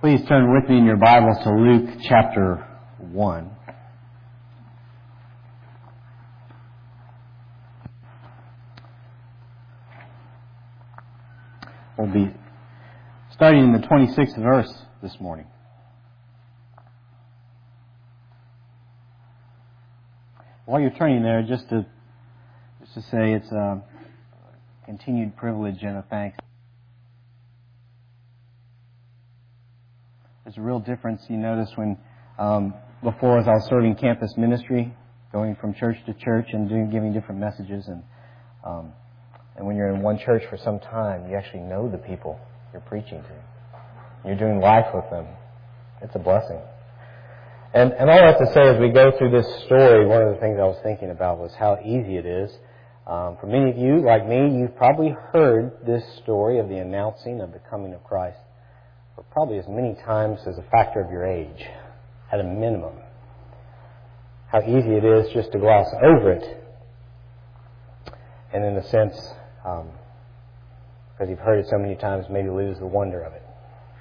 Please turn with me in your Bibles to Luke chapter 1. We'll be starting in the 26th verse this morning. While you're turning there, just to say it's a continued privilege and a thanks. There's a real difference you notice when before as I was serving campus ministry, going from church to church and giving different messages, and when you're in one church for some time, you actually know the people you're preaching to. You're doing life with them. It's a blessing. And all I have to say as we go through this story, one of the things I was thinking about was how easy it is. For many of you, like me, you've probably heard this story of the announcing of the coming of Christ, but probably as many times as a factor of your age, at a minimum. How easy it is just to gloss over it. And in a sense, because you've heard it so many times, maybe lose the wonder of it.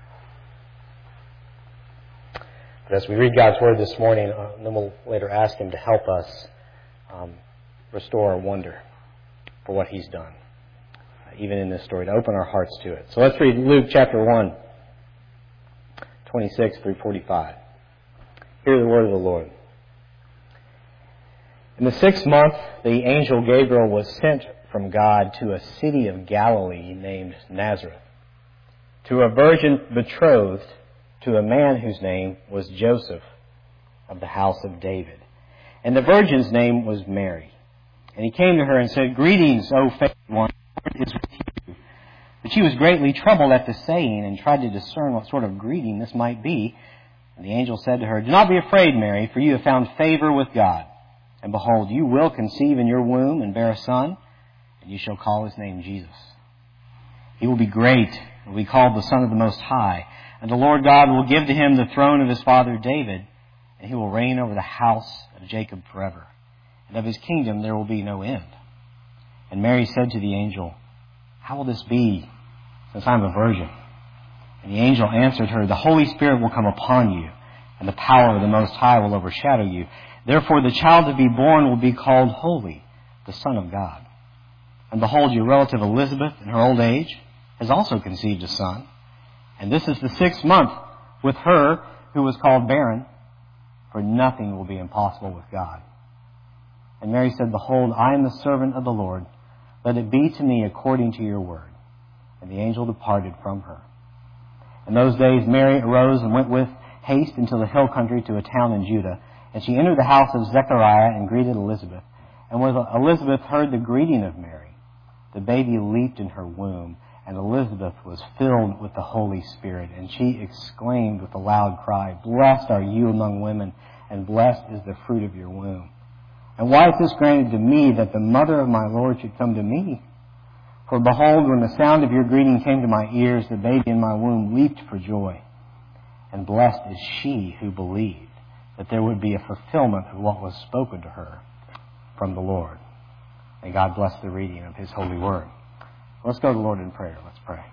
But as we read God's Word this morning, then we'll later ask Him to help us restore our wonder for what He's done, even in this story, to open our hearts to it. So let's read Luke chapter 1. 26 through 45. Hear the word of the Lord. In the 6th month, the angel Gabriel was sent from God to a city of Galilee named Nazareth, to a virgin betrothed to a man whose name was Joseph, of the house of David. And the virgin's name was Mary. And he came to her and said, "Greetings, O favored one, the Lord is with you." But she was greatly troubled at the saying and tried to discern what sort of greeting this might be. And the angel said to her, "Do not be afraid, Mary, for you have found favor with God. And behold, you will conceive in your womb and bear a son, and you shall call his name Jesus. He will be great and will be called the Son of the Most High. And the Lord God will give to him the throne of his father David, and he will reign over the house of Jacob forever. And of his kingdom there will be no end." And Mary said to the angel, "How will this be, since I am a virgin?" And the angel answered her, "The Holy Spirit will come upon you, and the power of the Most High will overshadow you. Therefore the child to be born will be called Holy, the Son of God. And behold, your relative Elizabeth, in her old age, has also conceived a son. And this is the 6th month with her who was called barren, for nothing will be impossible with God." And Mary said, "Behold, I am the servant of the Lord. Let it be to me according to your word." And the angel departed from her. In those days Mary arose and went with haste into the hill country to a town in Judah. And she entered the house of Zechariah and greeted Elizabeth. And when Elizabeth heard the greeting of Mary, the baby leaped in her womb, and Elizabeth was filled with the Holy Spirit. And she exclaimed with a loud cry, "Blessed are you among women, and blessed is the fruit of your womb. And why is this granted to me, that the mother of my Lord should come to me? For behold, when the sound of your greeting came to my ears, the baby in my womb leaped for joy. And blessed is she who believed that there would be a fulfillment of what was spoken to her from the Lord." May God bless the reading of His holy word. Let's go to the Lord in prayer. Let's pray.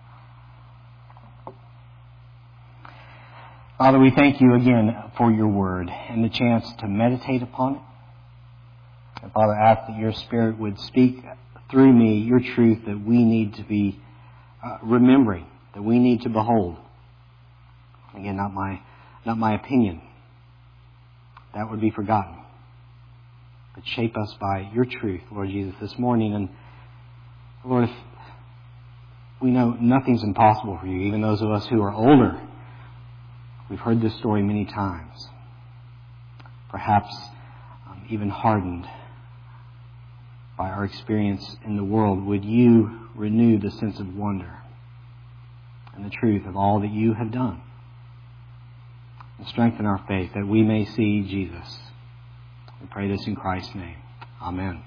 Father, we thank you again for your word and the chance to meditate upon it. And Father, I ask that your Spirit would speak through me your truth that we need to be remembering, that we need to behold. Again, not my opinion. That would be forgotten. But shape us by your truth, Lord Jesus, this morning. And Lord, if we know nothing's impossible for you, even those of us who are older, we've heard this story many times, perhaps even hardened by our experience in the world. Would you renew the sense of wonder and the truth of all that you have done, and strengthen our faith that we may see Jesus. We pray this in Christ's name. Amen.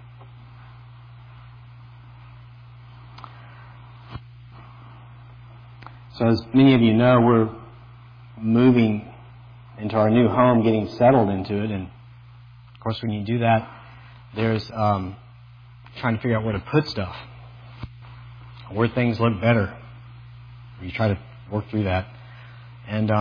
So as many of you know, we're moving into our new home, getting settled into it. And of course, when you do that, there's trying to figure out where to put stuff, where things look better. You try to work through that. And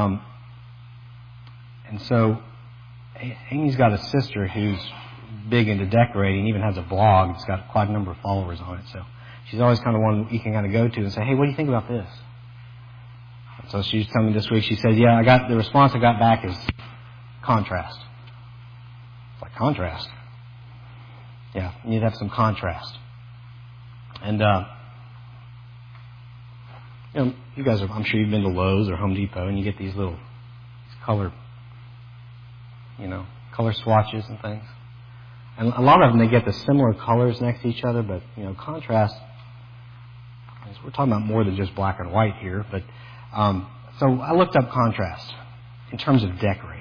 so Amy's got a sister who's big into decorating, even has a blog. It's got quite a number of followers on it. So she's always kind of one you can kind of go to and say, hey, what do you think about this? And so she's telling me this week, she said, yeah, the response I got back is contrast. It's like, contrast? Yeah, you need to have some contrast. And, you guys I'm sure you've been to Lowe's or Home Depot and you get these little color swatches and things. And a lot of them, they get the similar colors next to each other, but, contrast, we're talking about more than just black and white here, but, so I looked up contrast in terms of decorating.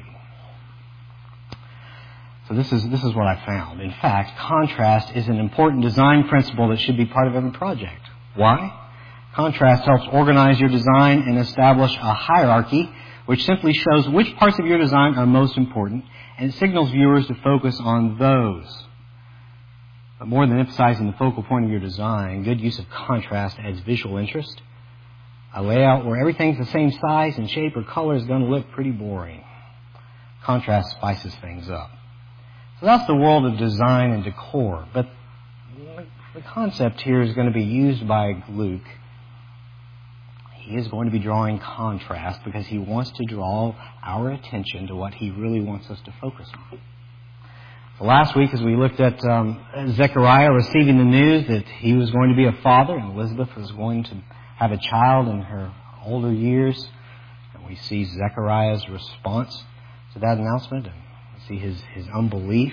So this is what I found. In fact, contrast is an important design principle that should be part of every project. Why? Contrast helps organize your design and establish a hierarchy which simply shows which parts of your design are most important and signals viewers to focus on those. But more than emphasizing the focal point of your design, good use of contrast adds visual interest. A layout where everything's the same size and shape or color is going to look pretty boring. Contrast spices things up. So that's the world of design and decor. But the concept here is going to be used by Luke. He is going to be drawing contrast because he wants to draw our attention to what he really wants us to focus on. So last week, as we looked at Zechariah receiving the news that he was going to be a father and Elizabeth was going to have a child in her older years, and we see Zechariah's response to that announcement, and we see his unbelief.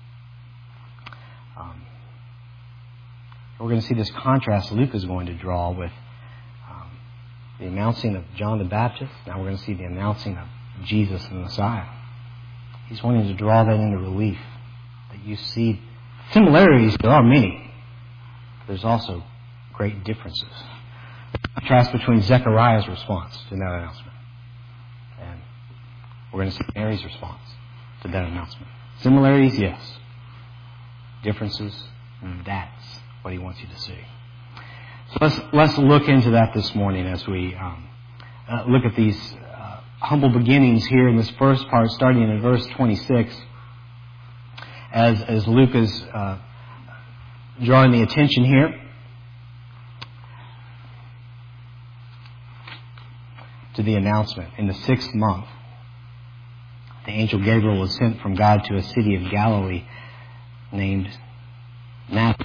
And, we're going to see this contrast Luke is going to draw with the announcing of John the Baptist. Now we're going to see the announcing of Jesus the Messiah. He's wanting to draw that into relief. That you see similarities, there are many. There's also great differences. The contrast between Zechariah's response to that announcement. And we're going to see Mary's response to that announcement. Similarities, yes. Differences, that's what he wants you to see. So let's look into that this morning as we look at these humble beginnings here in this first part, starting in verse 26, as Luke is drawing the attention here to the announcement. In the 6th month, the angel Gabriel was sent from God to a city of Galilee named Nazareth.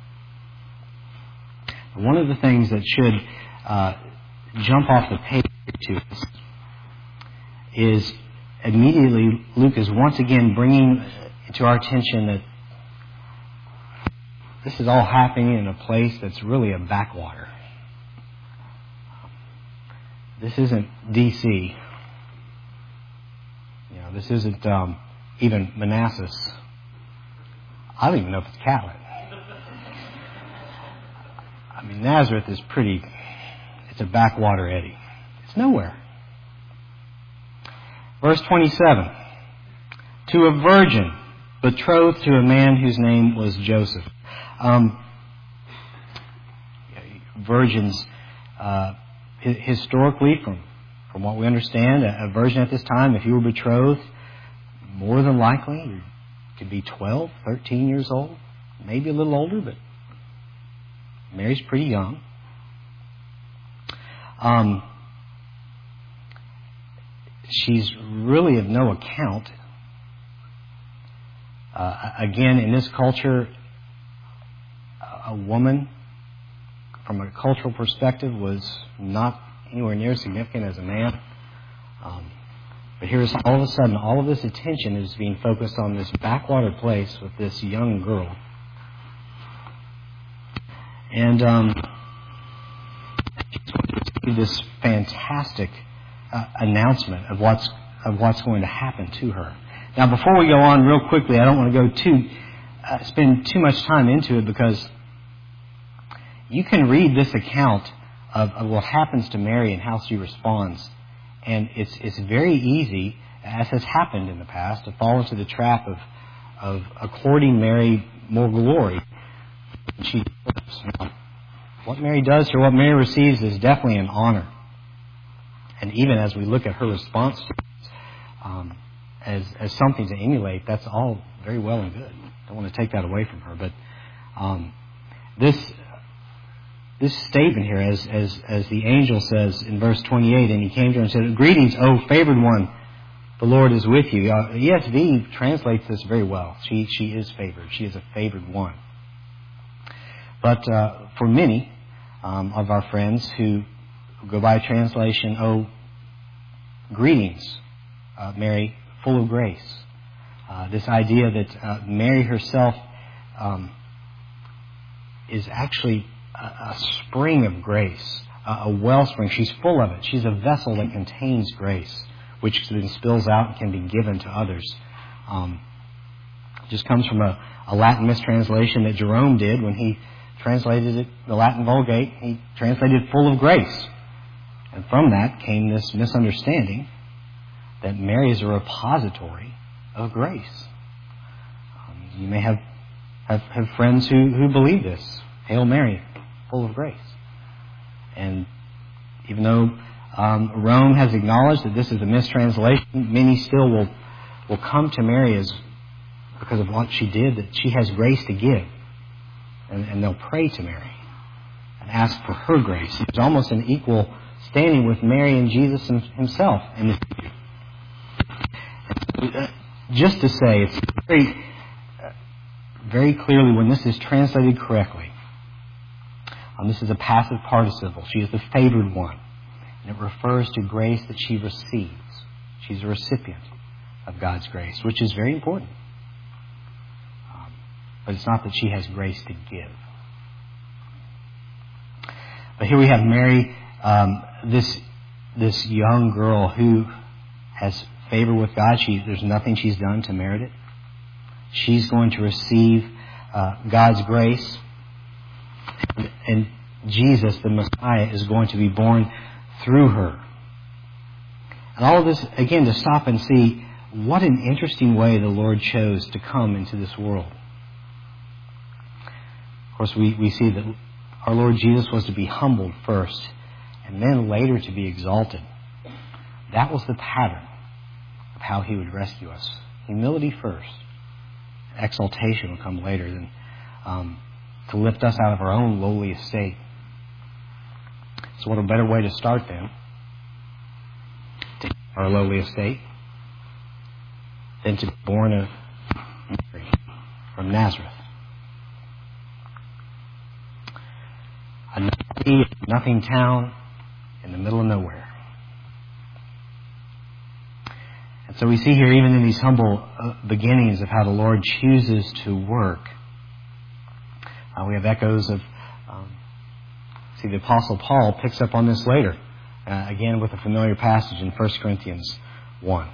One of the things that should jump off the page to us is immediately Luke is once again bringing to our attention that this is all happening in a place that's really a backwater. This isn't D.C. This isn't even Manassas. I don't even know if it's Catlett. I mean, Nazareth is it's a backwater eddy. It's nowhere. Verse 27. To a virgin betrothed to a man whose name was Joseph. Virgins, historically, from what we understand, a virgin at this time, if you were betrothed, more than likely, you could be 12, 13 years old, maybe a little older, but Mary's pretty young. She's really of no account. Again, in this culture, a woman, from a cultural perspective, was not anywhere near as significant as a man. But here's all of a sudden, all of this attention is being focused on this backwater place with this young girl. And this fantastic announcement of what's going to happen to her. Now, before we go on, real quickly, I don't want to go spend too much time into it, because you can read this account of what happens to Mary and how she responds, and it's very easy, as has happened in the past, to fall into the trap of according Mary more glory. She deserves. What Mary does or what Mary receives is definitely an honor. And even as we look at her response as something to emulate, that's all very well and good. Don't want to take that away from her. But this statement here, as the angel says in verse 28, and he came to her and said, "Greetings, O favored one, the Lord is with you." ESV translates this very well. She is favored. She is a favored one. But for many of our friends who go by translation, "Oh, greetings, Mary, full of grace." This idea that Mary herself is actually a spring of grace, a wellspring. She's full of it. She's a vessel that contains grace, which then spills out and can be given to others. It just comes from a Latin mistranslation that Jerome did when he translated it, the Latin Vulgate. He translated full of grace. And from that came this misunderstanding that Mary is a repository of grace. You may have friends who believe this. Hail Mary, full of grace. And even though Rome has acknowledged that this is a mistranslation, many still will come to Mary as because of what she did, that she has grace to give. And they'll pray to Mary and ask for her grace. There's almost an equal standing with Mary and Jesus himself in this. Just to say, it's very clearly when this is translated correctly, this is a passive participle. She is the favored one. And it refers to grace that she receives. She's a recipient of God's grace, which is very important. But it's not that she has grace to give. But here we have Mary, this young girl who has favor with God. There's nothing she's done to merit it. She's going to receive God's grace. And Jesus, the Messiah, is going to be born through her. And all of this, again, to stop and see what an interesting way the Lord chose to come into this world. Of course, we see that our Lord Jesus was to be humbled first and then later to be exalted. That was the pattern of how He would rescue us. Humility first. Exaltation will come later, than to lift us out of our own lowly estate. So what a better way to start then, to our lowly estate, than to be born of Mary from Nazareth. A nothing town in the middle of nowhere. And so we see here, even in these humble beginnings, of how the Lord chooses to work. We have echoes of, the Apostle Paul picks up on this later, again with a familiar passage in 1 Corinthians 1.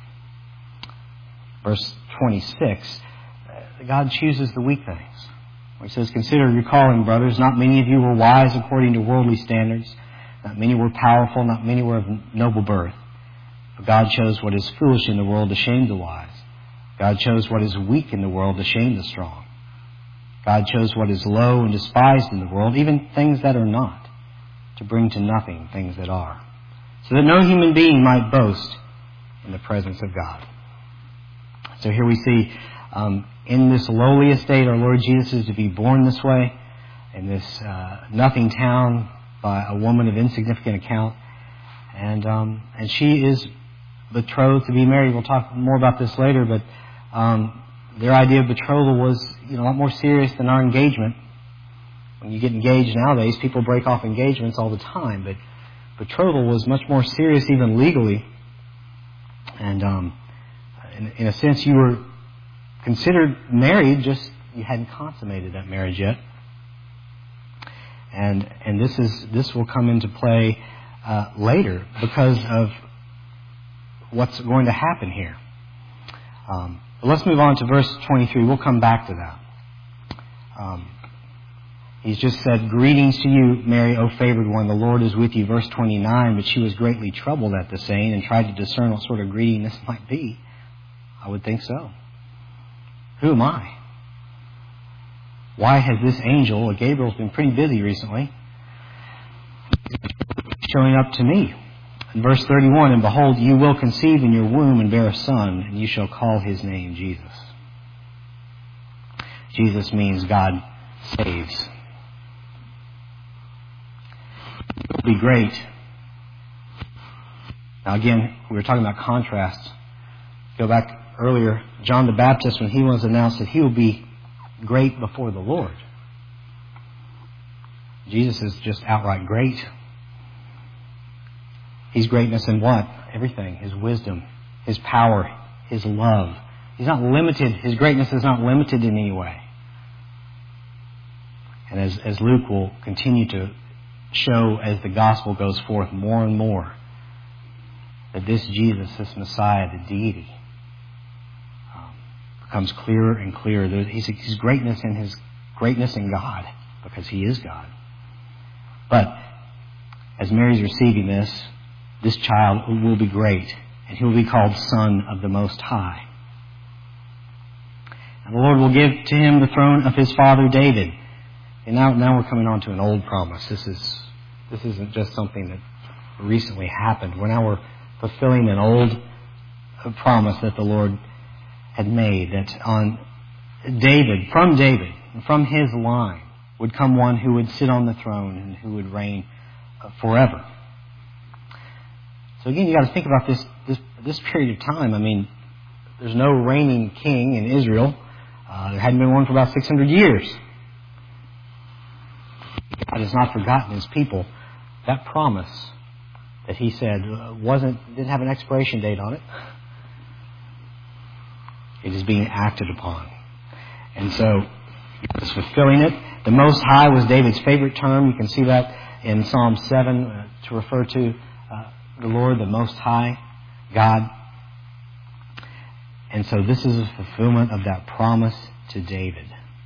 Verse 26, God chooses the weak things. He says, "Consider your calling, brothers. Not many of you were wise according to worldly standards. Not many were powerful. Not many were of noble birth. But God chose what is foolish in the world to shame the wise. God chose what is weak in the world to shame the strong. God chose what is low and despised in the world, even things that are not, to bring to nothing things that are, so that no human being might boast in the presence of God." So here we see, in this lowly estate, our Lord Jesus is to be born this way, in this nothing town by a woman of insignificant account. And she is betrothed to be married. We'll talk more about this later, but their idea of betrothal was a lot more serious than our engagement. When you get engaged nowadays, people break off engagements all the time, but betrothal was much more serious, even legally. And in a sense, you were considered married, just you hadn't consummated that marriage yet. And this will come into play later because of what's going to happen here. But let's move on to verse 23. We'll come back to that. He's just said, "Greetings to you, Mary, O favored one, the Lord is with you." Verse 29, "But she was greatly troubled at the saying and tried to discern what sort of greeting this might be." I would think so. Who am I? Why has this angel, Gabriel's been pretty busy recently, showing up to me? In verse 31, and behold, you will conceive in your womb and bear a son, and you shall call his name Jesus. Jesus means God saves. It will be great. Now again, we were talking about contrasts. Go back earlier, John the Baptist, when he was announced that he will be great before the Lord. Jesus is just outright great. He's greatness in what? Everything. His wisdom, His power, His love. He's not limited. His greatness is not limited in any way. And as Luke will continue to show as the gospel goes forth more and more, that this Jesus, this Messiah, the deity, becomes clearer and clearer. His greatness in His greatness in God, because He is God. But as Mary's receiving this child will be great, and He will be called Son of the Most High. And the Lord will give to Him the throne of His father David. And now we're coming on to an old promise. This isn't just something that recently happened. We're fulfilling an old promise that the Lord had made, that on David, from his line, would come one who would sit on the throne and who would reign forever. So again, you got to think about this period of time. I mean, there's no reigning king in Israel. There hadn't been one for about 600 years. God has not forgotten His people. That promise that He said didn't have an expiration date on it. It is being acted upon. And so, it's fulfilling it. The Most High was David's favorite term. You can see that in Psalm 7 to refer to the Lord, the Most High, God. And so this is a fulfillment of that promise to David.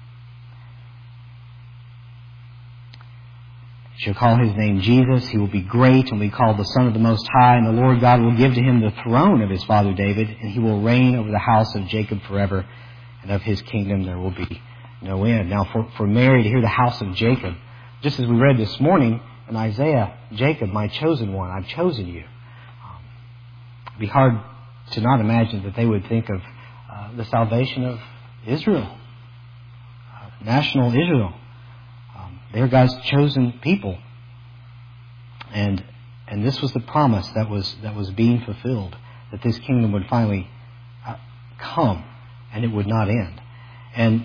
He shall call His name Jesus. He will be great and will be called the Son of the Most High. And the Lord God will give to Him the throne of His father David, and He will reign over the house of Jacob forever, and of His kingdom there will be no end. Now for Mary to hear the house of Jacob, just as we read this morning in Isaiah, Jacob, my chosen one, I've chosen you. It'd be hard to not imagine that they would think of the salvation of Israel, national Israel. They're God's chosen people, and this was the promise that was being fulfilled, that this kingdom would finally come and it would not end. And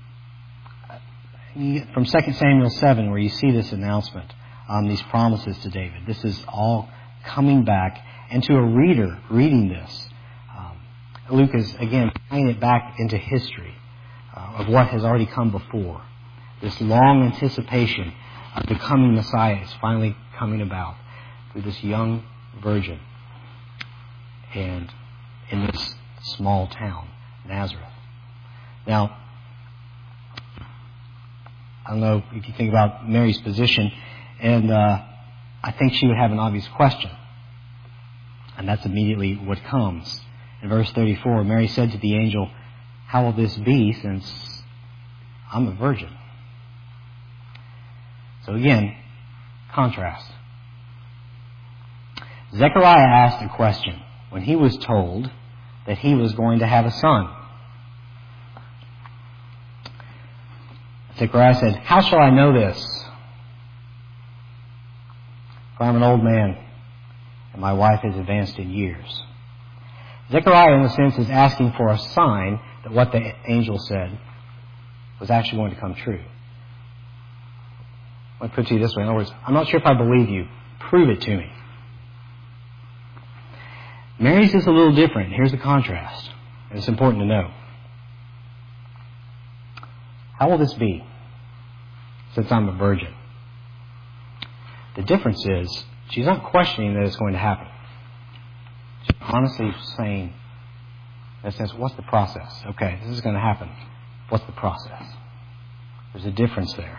from 2 Samuel 7, where you see this announcement, these promises to David, this is all coming back. And to a reader reading this, Luke is, again, tying it back into history of what has already come before. This long anticipation of the coming Messiah is finally coming about through this young virgin and in this small town, Nazareth. Now, I don't know if you think about Mary's position, and I think she would have an obvious question. And that's immediately what comes. In verse 34, Mary said to the angel, "How will this be, since I'm a virgin?" So again, contrast. Zechariah asked a question when he was told that he was going to have a son. Zechariah said, "How shall I know this? For I'm an old man, and my wife is advanced in years." Zechariah, in a sense, is asking for a sign that what the angel said was actually going to come true. Let me put it to you this way. In other words, I'm not sure if I believe you. Prove it to me. Mary's is a little different. Here's the contrast. And it's important to know. How will this be, since I'm a virgin? The difference is, she's not questioning that it's going to happen. She's honestly saying, in a sense, what's the process? Okay, this is going to happen. What's the process? There's a difference there.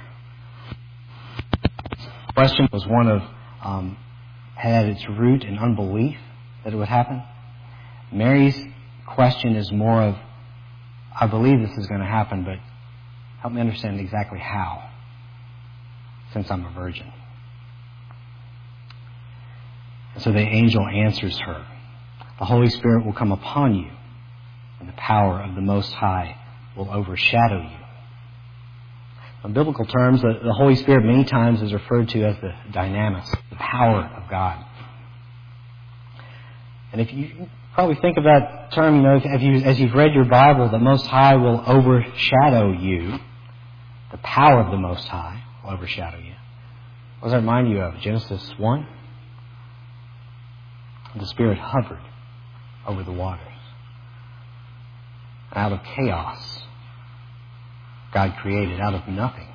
The question was one of, had its root in unbelief that it would happen. Mary's question is more of, I believe this is going to happen, but help me understand exactly how, since I'm a virgin. And so the angel answers her. The Holy Spirit will come upon you, and the power of the Most High will overshadow you. In biblical terms, the Holy Spirit many times is referred to as the dynamis, the power of God. And if you probably think of that term, as you've read your Bible, the Most High will overshadow you. The power of the Most High will overshadow you. What does that remind you of? Genesis 1? The Spirit hovered over the waters. Out of chaos, God created. Out of nothing,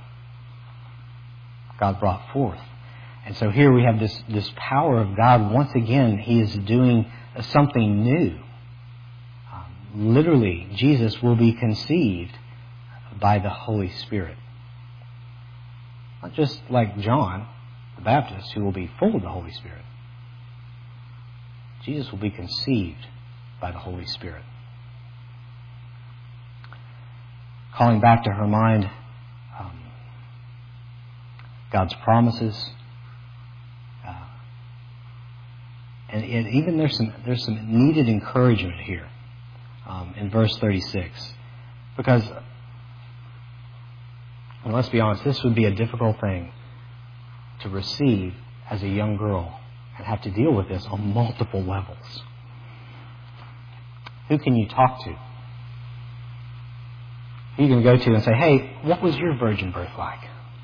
God brought forth. And so here we have this power of God. Once again, He is doing something new. Literally, Jesus will be conceived by the Holy Spirit. Not just like John the Baptist, who will be full of the Holy Spirit. Jesus will be conceived by the Holy Spirit. Calling back to her mind God's promises. And even there's some needed encouragement here in verse 36. Because, and let's be honest, this would be a difficult thing to receive as a young girl and have to deal with this on multiple levels. Who can you talk to? Who you can go to and say, hey, what was your virgin birth like?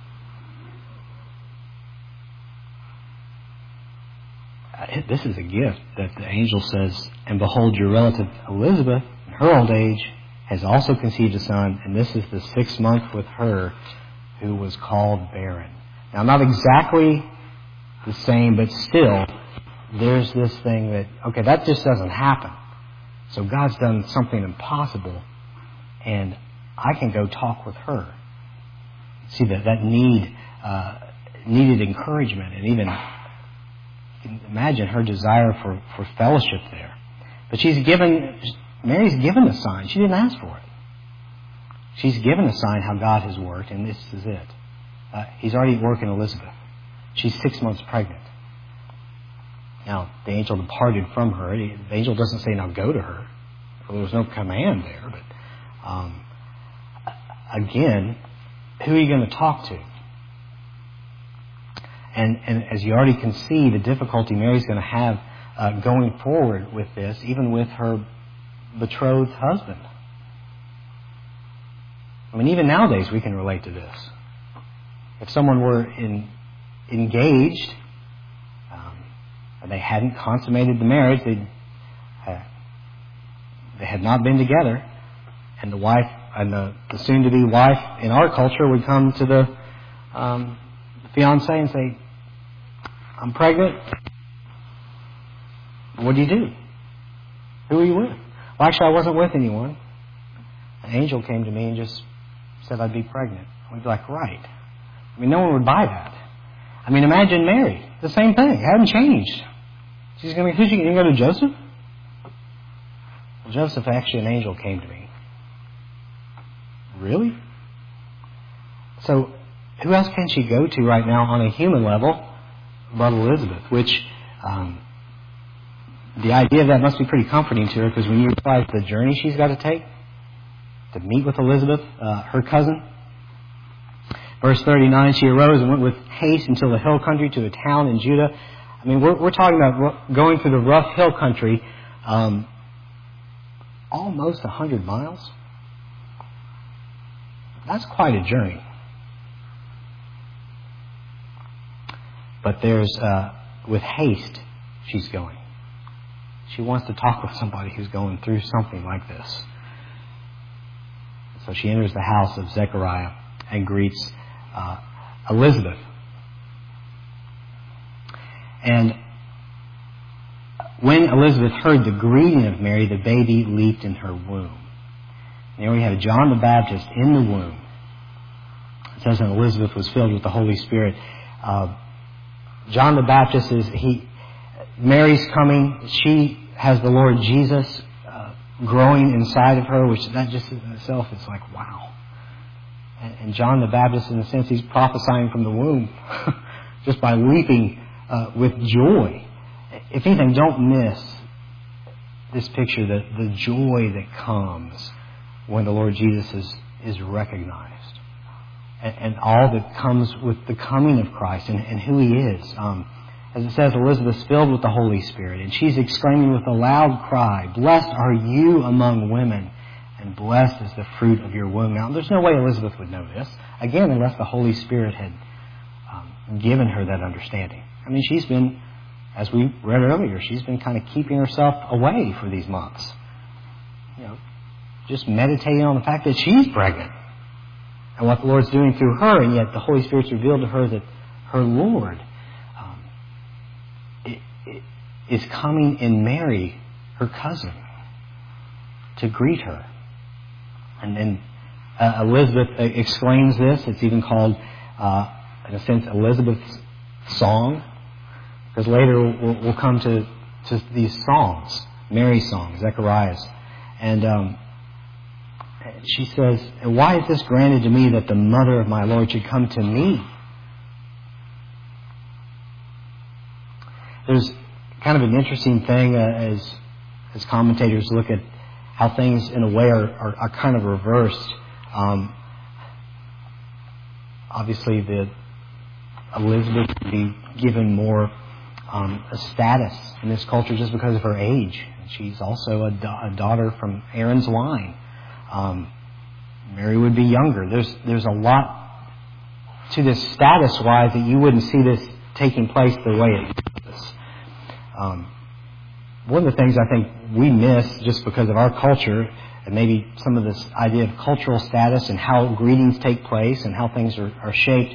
This is a gift that the angel says, and behold, your relative Elizabeth, in her old age, has also conceived a son, and this is the 6th month with her who was called barren. Now, not exactly the same, but still, there's this thing that, okay, that just doesn't happen. So God's done something impossible, and I can go talk with her. See that needed encouragement, and even imagine her desire for fellowship there. But Mary's given a sign. She didn't ask for it. She's given a sign how God has worked, and this is it. He's already at work in Elizabeth. She's 6 months pregnant. Now, the angel departed from her. The angel doesn't say, now go to her. Well, there was no command there. But again, who are you going to talk to? And as you already can see, the difficulty Mary's going to have going forward with this, even with her betrothed husband. I mean, even nowadays we can relate to this. If someone were engaged and they hadn't consummated the marriage, they had not been together, and the wife and the soon-to-be wife in our culture would come to the fiancé and say, I'm pregnant. What do you do? Who are you with? Well, actually, I wasn't with anyone. An angel came to me and just said I'd be pregnant. We'd be like, right. I mean, no one would buy that. I mean, imagine Mary. The same thing. It hadn't changed. She's going to be, who's she going to go to Joseph? Well, Joseph, actually, an angel came to me. Really? So, who else can she go to right now on a human level but Elizabeth? Which, the idea of that must be pretty comforting to her, because when you realize the journey she's got to take to meet with Elizabeth, her cousin. Verse 39, she arose and went with haste until the hill country to a town in Judah. I mean, we're talking about going through the rough hill country, almost 100 miles. That's quite a journey. But there's, with haste, she's going. She wants to talk with somebody who's going through something like this. So she enters the house of Zechariah and greets Elizabeth. And when Elizabeth heard the greeting of Mary, the baby leaped in her womb. Now we have John the Baptist in the womb. It says that Elizabeth was filled with the Holy Spirit. John the Baptist Mary's coming. She has the Lord Jesus growing inside of her, which that just in itself is like, wow. And John the Baptist, in a sense, he's prophesying from the womb just by leaping with joy. if anything, don't miss this picture, the joy that comes when the Lord Jesus is recognized. And all that comes with the coming of Christ and who He is. As it says, Elizabeth's filled with the Holy Spirit, and she's exclaiming with a loud cry, "Blessed are you among women, and blessed is the fruit of your womb." Now, there's no way Elizabeth would know this, again, unless the Holy Spirit had given her that understanding. I mean, she's been, as we read earlier, she's been kind of keeping herself away for these months. Just meditating on the fact that she's pregnant and what the Lord's doing through her, and yet the Holy Spirit's revealed to her that her Lord is coming in Mary, her cousin, to greet her. And then Elizabeth exclaims this. It's even called, in a sense, Elizabeth's song, because later we'll come to these songs, Mary's song, Zechariah's. And she says, "Why is this granted to me that the mother of my Lord should come to me?" There's kind of an interesting thing as commentators look at how things in a way are kind of reversed. Obviously, Elizabeth would be given more a status in this culture just because of her age. She's also a daughter from Aaron's line. Mary would be younger. There's a lot to this status-wise that you wouldn't see this taking place the way it is. One of the things I think we miss just because of our culture, and maybe some of this idea of cultural status and how greetings take place and how things are shaped,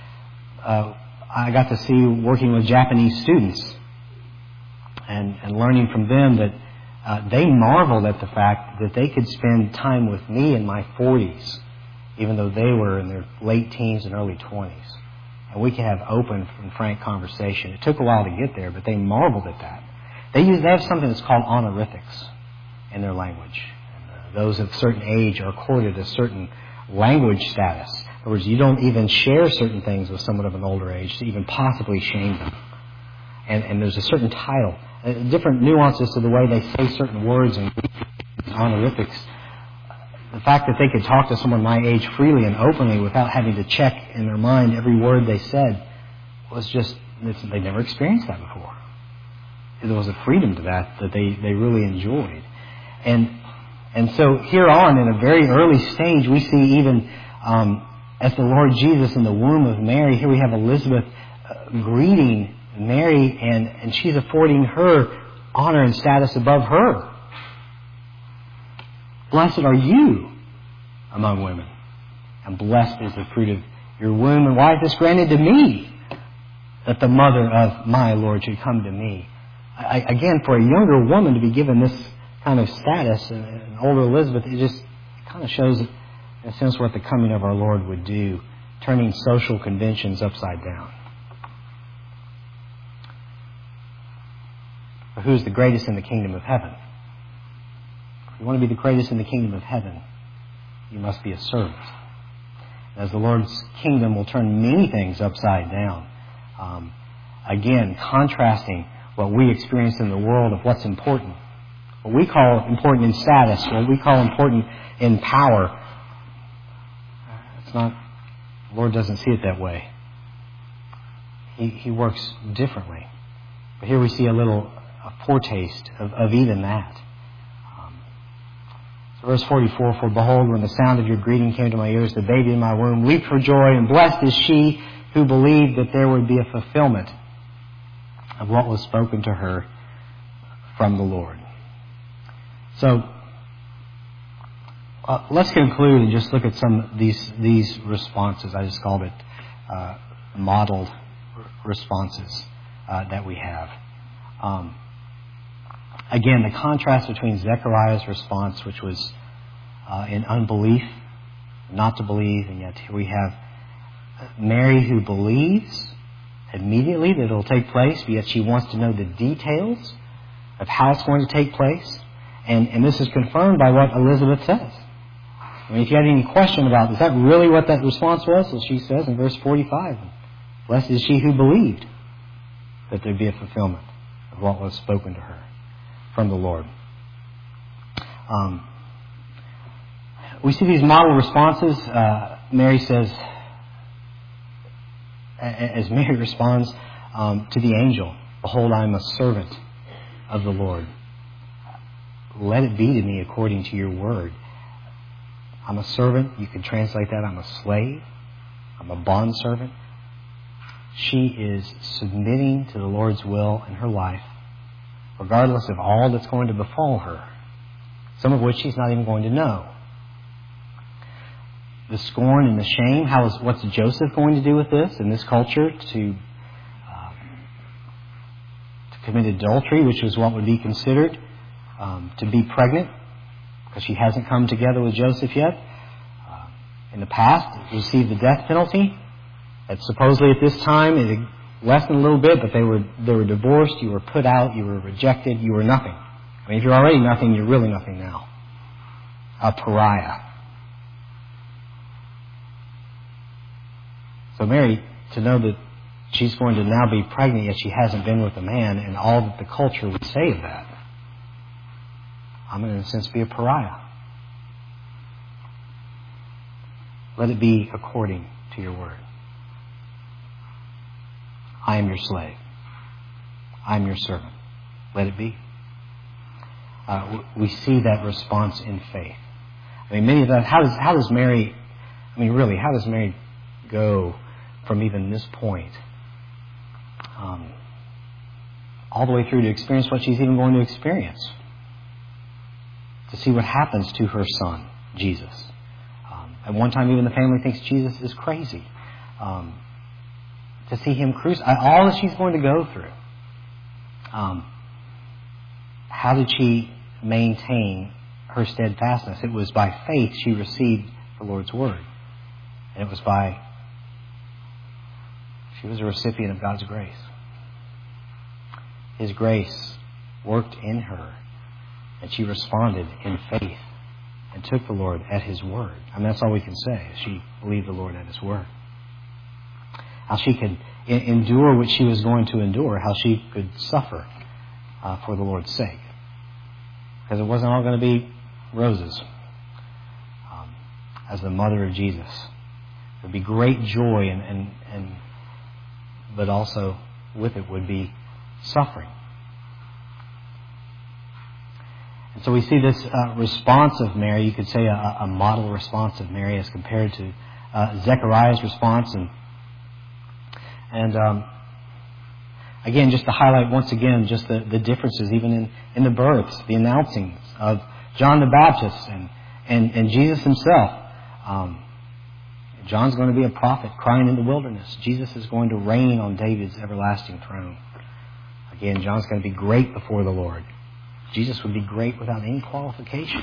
I got to see working with Japanese students and learning from them that they marveled at the fact that they could spend time with me in my 40s, even though they were in their late teens and early 20s. And we could have open and frank conversation. It took a while to get there, but they marveled at that. They have something that's called honorifics in their language. And, those of a certain age are accorded a certain language status. In other words, you don't even share certain things with someone of an older age to even possibly shame them. And there's a certain title. Different nuances to the way they say certain words and honorifics. The fact that they could talk to someone my age freely and openly without having to check in their mind every word they said was just, they'd never experienced that before. There was a freedom to that they really enjoyed. And so here on, in a very early stage, we see even as the Lord Jesus in the womb of Mary, here we have Elizabeth greeting Mary, and she's affording her honor and status above her. "Blessed are you among women, and blessed is the fruit of your womb. And why is this granted to me, that the mother of my Lord should come to me?" Again, for a younger woman to be given this kind of status, and older Elizabeth, it just kind of shows, in a sense, what the coming of our Lord would do, turning social conventions upside down. But who's the greatest in the kingdom of heaven? If you want to be the greatest in the kingdom of heaven, you must be a servant. As the Lord's kingdom will turn many things upside down. Again, contrasting what we experience in the world of what's important. What we call important in status, what we call important in power. It's not, the Lord doesn't see it that way. He works differently. But here we see a foretaste of even that. So verse 44, "For behold, when the sound of your greeting came to my ears, the baby in my womb leaped for joy, and blessed is she who believed that there would be a fulfillment of what was spoken to her from the Lord." So let's conclude and just look at some of these responses. I just called it modeled responses that we have. Again, the contrast between Zechariah's response, which was in unbelief, not to believe, and yet here we have Mary who believes immediately that it will take place, but yet she wants to know the details of how it's going to take place. And this is confirmed by what Elizabeth says. I mean, if you had any question about, is that really what that response was? Well, she says in verse 45, "Blessed is she who believed that there'd be a fulfillment of what was spoken to her from the Lord. We see these model responses. Mary says, as Mary responds to the angel, "Behold, I am a servant of the Lord. Let it be to me according to your word." I'm a servant. You could translate that. I'm a slave. I'm a bondservant. She is submitting to the Lord's will in her life, regardless of all that's going to befall her, some of which she's not even going to know. The scorn and the shame, what's Joseph going to do with this in this culture? To commit adultery, which is what would be considered to be pregnant, because she hasn't come together with Joseph yet. In the past, received the death penalty. That supposedly at this time it had lessened a little bit, but they were divorced. You were put out. You were rejected. You were nothing. I mean, if you're already nothing, you're really nothing now. A pariah. So Mary, to know that she's going to now be pregnant, yet she hasn't been with a man, and all that the culture would say of that, I'm going to, in a sense, be a pariah. Let it be according to your word. I am your slave. I am your servant. Let it be. We see that response in faith. I mean, many of that. How does Mary go from even this point all the way through to experience what she's even going to experience, to see what happens to her son, Jesus? At one time, even the family thinks Jesus is crazy. To see him crucified, all that she's going to go through. How did she maintain her steadfastness? It was by faith she received the Lord's word. And it was she was a recipient of God's grace. His grace worked in her, and she responded in faith and took the Lord at His word. I mean, that's all we can say. She believed the Lord at His word. How she could endure what she was going to endure, how she could suffer for the Lord's sake. Because it wasn't all going to be roses. As the mother of Jesus, there would be great joy, but also with it would be suffering. And so we see this response of Mary, you could say a model response of Mary as compared to Zechariah's response. And again, just to highlight once again just the differences even in the births, the announcings of John the Baptist and Jesus himself. John's going to be a prophet crying in the wilderness. Jesus is going to reign on David's everlasting throne. Again, John's going to be great before the Lord. Jesus would be great without any qualification.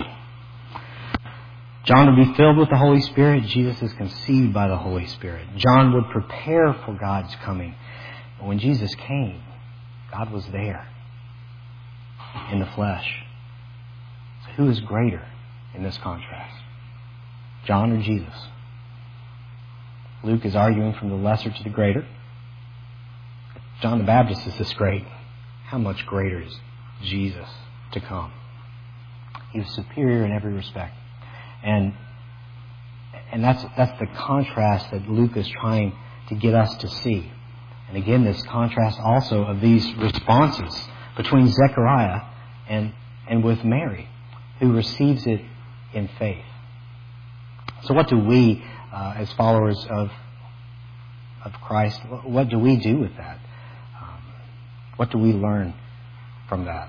John would be filled with the Holy Spirit. Jesus is conceived by the Holy Spirit. John would prepare for God's coming. But when Jesus came, God was there in the flesh. So who is greater in this contrast? John or Jesus? Luke is arguing from the lesser to the greater. John the Baptist is this great. How much greater is Jesus to come? He was superior in every respect. And that's the contrast that Luke is trying to get us to see. And again, this contrast also of these responses between Zechariah and with Mary, who receives it in faith. So what do we, as followers of Christ, what do we do with that? What do we learn from that?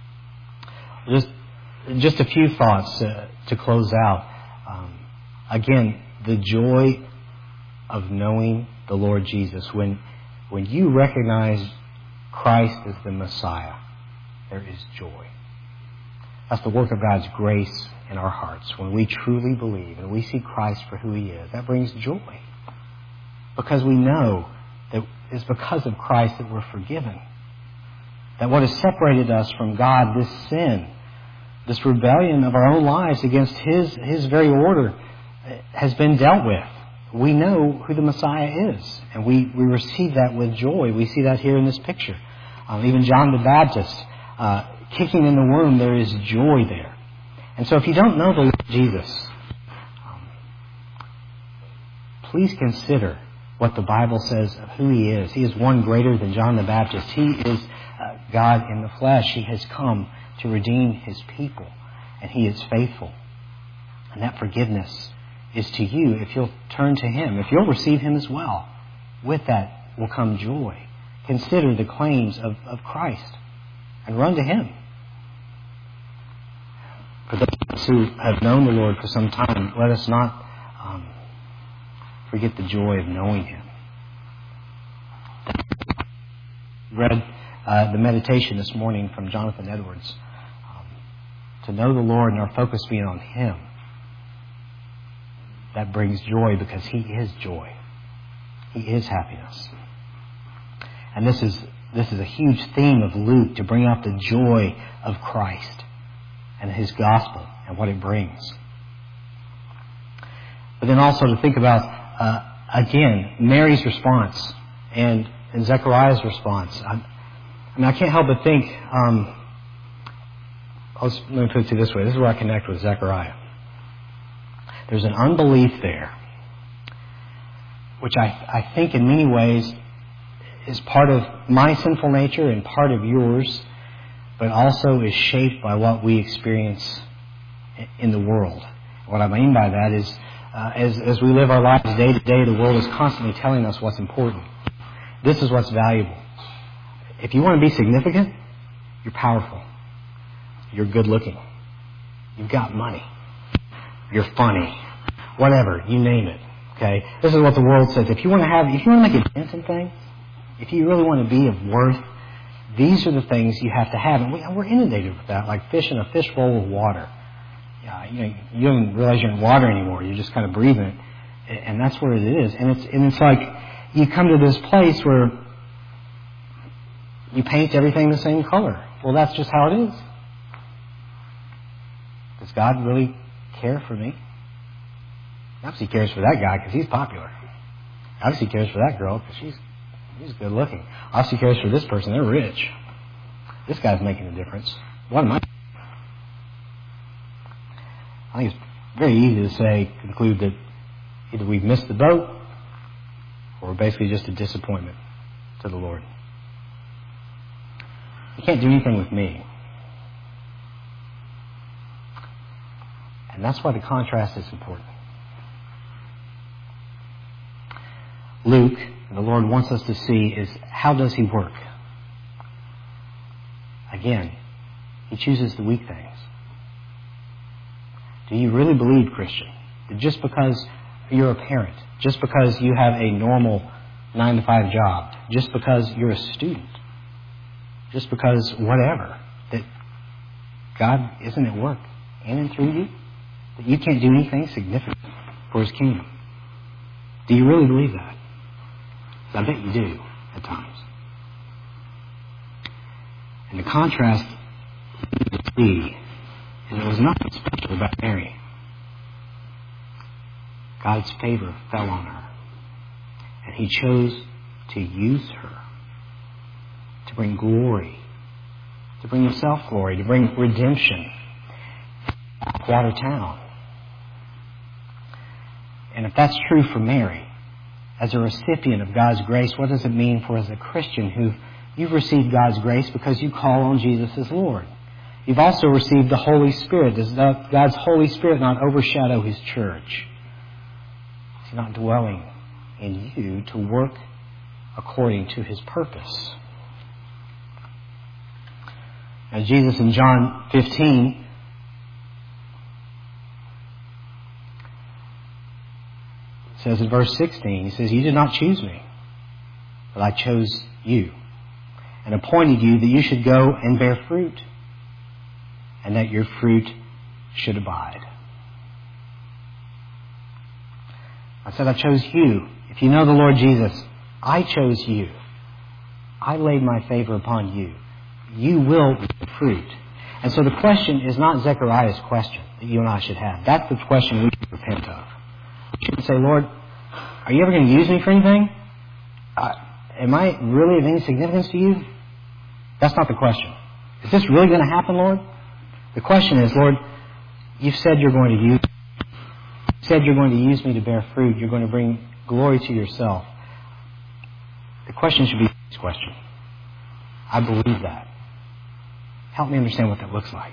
Just a few thoughts to close out. Again, the joy of knowing the Lord Jesus. When you recognize Christ as the Messiah, there is joy. That's the work of God's grace in our hearts. When we truly believe and we see Christ for who He is, that brings joy. Because we know that it's because of Christ that we're forgiven. That what has separated us from God, this sin, this rebellion of our own lives against His very order, has been dealt with. We know who the Messiah is, and we receive that with joy. We see that here in this picture. Even John the Baptist, kicking in the womb, there is joy there. And so if you don't know the Lord Jesus, please consider what the Bible says of who He is. He is one greater than John the Baptist. He is God in the flesh. He has come to redeem His people, and He is faithful. And that forgiveness is to you if you'll turn to Him, if you'll receive Him as well. With that will come joy. Consider the claims of Christ and run to Him. For those who have known the Lord for some time, let us not forget the joy of knowing Him. Read the meditation this morning from Jonathan Edwards. To know the Lord and our focus being on Him, that brings joy because He is joy. He is happiness. And this is a huge theme of Luke, to bring out the joy of Christ and His gospel and what it brings. But then also to think about, again, Mary's response and Zechariah's response. I can't help but think, let me put it to you this way. This is where I connect with Zechariah. There's an unbelief there, which I think in many ways is part of my sinful nature and part of yours, but also is shaped by what we experience in the world. What I mean by that is, as we live our lives day to day, the world is constantly telling us what's important. This is what's valuable. If you want to be significant, you're powerful. You're good looking. You've got money. You're funny. Whatever, you name it. Okay? This is what the world says. If you want to make a dent in things, if you really want to be of worth, these are the things you have to have. And we're inundated with that, like fish in a fishbowl of water. You don't realize you're in water anymore. You're just kind of breathing it. And that's where it is. And it's like you come to this place where you paint everything the same color. Well, that's just how it is. Does God really care for me? Obviously He cares for that guy because he's popular. Obviously He cares for that girl because she's good looking. Obviously He cares for this person. They're rich. This guy's making a difference. What am I? I think it's very easy to conclude that either we've missed the boat or we're basically just a disappointment to the Lord. You can't do anything with me. And that's why the contrast is important. Luke, the Lord wants us to see is, how does He work? Again, He chooses the weak things. Do you really believe, Christian, that just because you're a parent, just because you have a normal 9-to-5 job, just because you're a student, just because whatever, that God isn't at work in and through you? That you can't do anything significant for His kingdom? Do you really believe that? I bet you do at times. And the contrast you see, and there was nothing special about Mary. God's favor fell on her. And He chose to use her to bring glory, to bring Himself glory, to bring redemption to Blackwater town. And if that's true for Mary, as a recipient of God's grace, what does it mean for as a Christian who you've received God's grace because you call on Jesus as Lord? You've also received the Holy Spirit. Does God's Holy Spirit not overshadow His church? Is He not dwelling in you to work according to His purpose? As Jesus in John 15 says in verse 16, He says, "You did not choose me, but I chose you and appointed you that you should go and bear fruit, and that your fruit should abide." I said, I chose you. If you know the Lord Jesus, I chose you. I laid my favor upon you. You will bear fruit. And so the question is not Zechariah's question that you and I should have. That's the question we should repent of. We should say, Lord, are you ever going to use me for anything? Am I really of any significance to you? That's not the question. Is this really going to happen, Lord? The question is, Lord, you've said you're going to use me to bear fruit. You're going to bring glory to yourself. The question should be this question. I believe that. Help me understand what that looks like.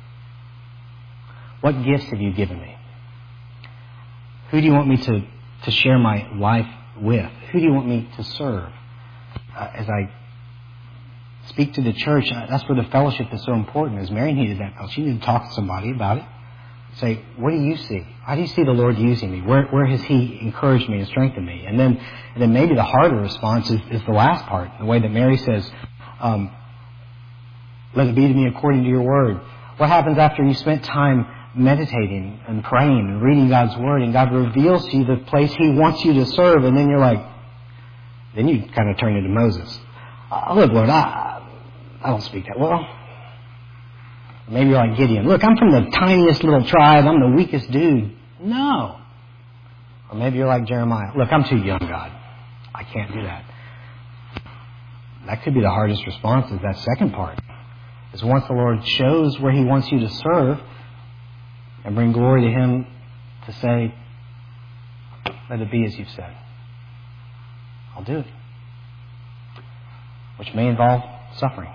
What gifts have you given me? Who do you want me to share my life with? Who do you want me to serve? As I speak to the church, that's where the fellowship is so important. As Mary needed that fellowship, she needed to talk to somebody about it. Say, what do you see? How do you see the Lord using me? Where has He encouraged me and strengthened me? And then maybe the harder response is the last part, the way that Mary says, let it be to me according to your word. What happens after you spent time meditating and praying and reading God's word, and God reveals to you the place He wants you to serve, and then you're like, then you kind of turn into Moses. Look, Lord, I don't speak that well. Maybe you're like Gideon. Look, I'm from the tiniest little tribe. I'm the weakest dude. No. Or maybe you're like Jeremiah. Look, I'm too young, God. I can't do that. That could be the hardest response, is that second part. Is once the Lord shows where He wants you to serve and bring glory to Him, to say, let it be as you've said. I'll do it. Which may involve suffering.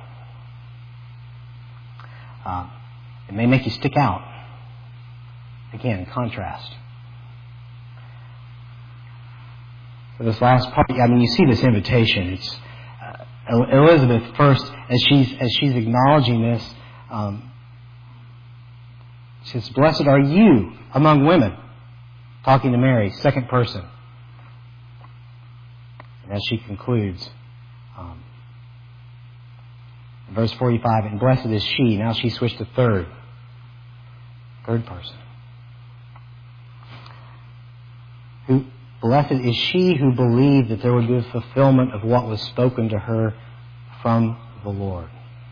It may make you stick out. Again, contrast. For this last part, you see this invitation. It's Elizabeth first, as she's acknowledging this. She says, "Blessed are you among women," talking to Mary, second person. And as she concludes, in verse 45, "And blessed is she." Now she switched to third person. Blessed is she who believed that there would be a fulfillment of what was spoken to her from the Lord.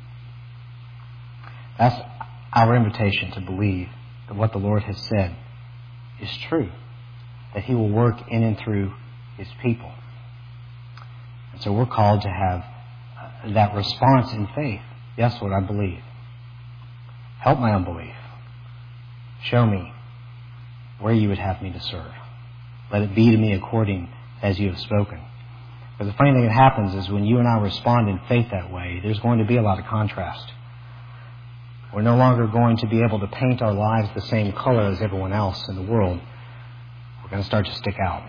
That's our invitation, to believe that what the Lord has said is true, that He will work in and through His people. And so we're called to have that response in faith. Yes, Lord, I believe. Help my unbelief. Show me where you would have me to serve. Let it be to me according as you have spoken. But the funny thing that happens is when you and I respond in faith that way, there's going to be a lot of contrast. We're no longer going to be able to paint our lives the same color as everyone else in the world. We're going to start to stick out.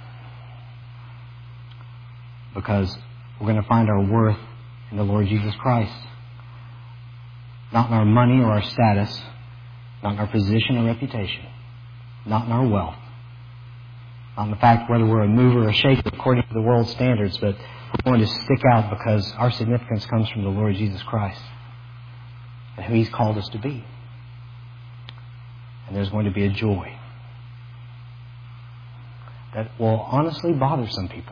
Because we're going to find our worth in the Lord Jesus Christ. Not in our money or our status, not in our position or reputation, not in our wealth, not in the fact whether we're a mover or a shaker according to the world's standards, but we're going to stick out because our significance comes from the Lord Jesus Christ and who He's called us to be. And there's going to be a joy that will honestly bother some people.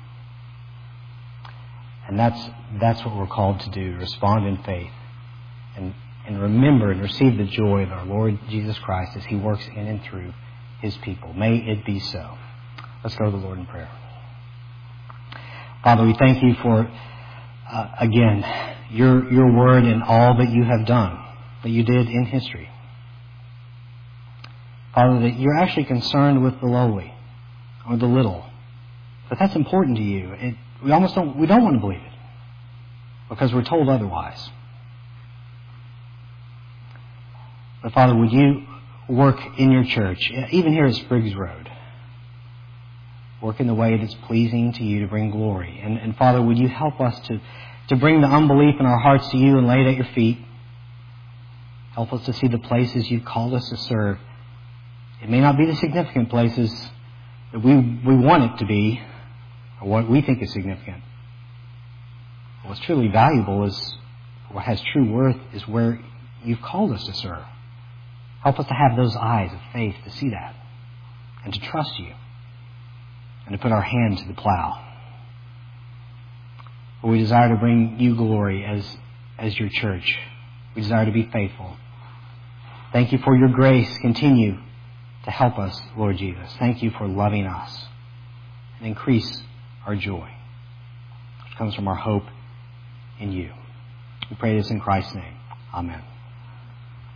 And that's what we're called to do, respond in faith and remember and receive the joy of our Lord Jesus Christ as He works in and through His people. May it be so. Let's go to the Lord in prayer. Father, we thank You for, again, your word and all that You have done, that You did in history. Father, that You're actually concerned with the lowly or the little. But that's important to You. We don't want to believe it because we're told otherwise. But Father, would You work in Your church, even here at Spriggs Road, work in the way that's pleasing to You to bring glory. And Father, would You help us to bring the unbelief in our hearts to You and lay it at Your feet. Help us to see the places You've called us to serve. It may not be the significant places that we want it to be, or what we think is significant. What's truly valuable is, what has true worth, is where You've called us to serve. Help us to have those eyes of faith to see that and to trust You and to put our hand to the plow. For we desire to bring You glory as Your church. We desire to be faithful. Thank You for Your grace. Continue to help us, Lord Jesus. Thank You for loving us and increase our joy, which comes from our hope in You. We pray this in Christ's name. Amen.